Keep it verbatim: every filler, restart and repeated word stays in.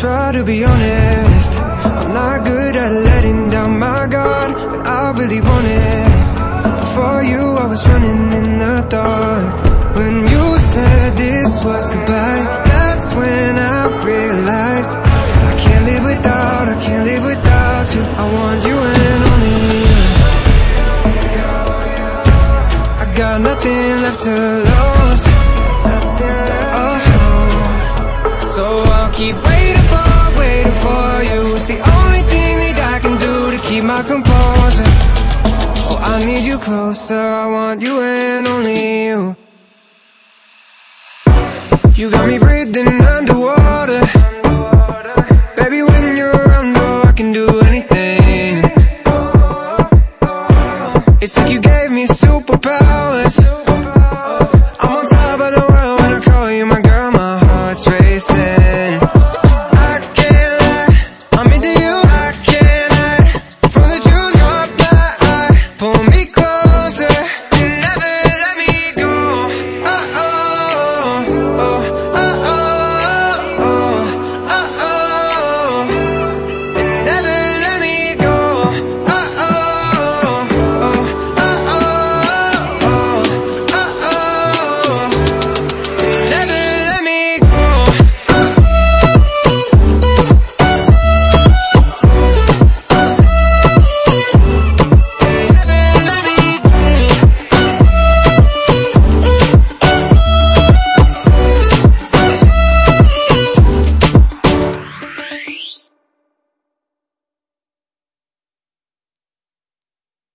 try to be honest, I'm not good at letting down my guard, but I really want it. For you I was running in the dark. When you said this was goodbye, that's when I realized I can't live without, I can't live without you. I want you and only you. I got nothing left to lose, oh, so I'll keep waiting for, waiting for you. It's the only thing that I can do to keep my composure. Oh, I need you closer, I want you and only you. You got me breathing underwater.